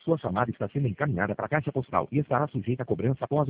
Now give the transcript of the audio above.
Sua chamada está sendo encaminhada para a caixa postal e estará sujeita a cobrança após